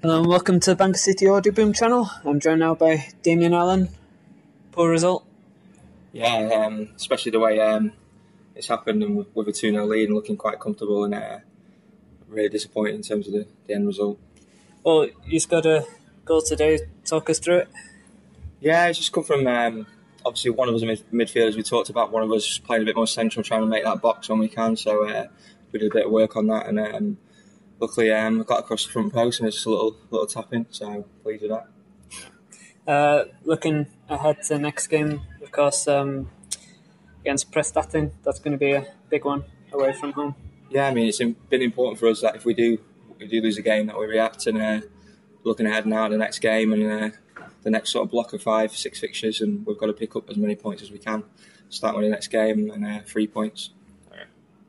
Hello and welcome to the Banker City Audio Boom channel. I'm joined now by Damien Allen. Poor result. Yeah, especially the way it's happened and with a 2-0 lead and looking quite comfortable and really disappointing in terms of the end result. Well, you scored a goal today. Talk us through it. Yeah, it's just come from obviously one of us midfielders we talked about, one of us playing a bit more central, trying to make that box when we can. So we did a bit of work on that and luckily got across the front post and it's just a little tapping. So pleased with that. Looking ahead to the next game, of course, against Prestatyn. That's going to be a big one away from home. Yeah, I mean it's been important for us that if we do lose a game that we react and looking ahead now to the next game and the next sort of block of 5-6 fixtures, and we've got to pick up as many points as we can. Start with the next game and 3 points.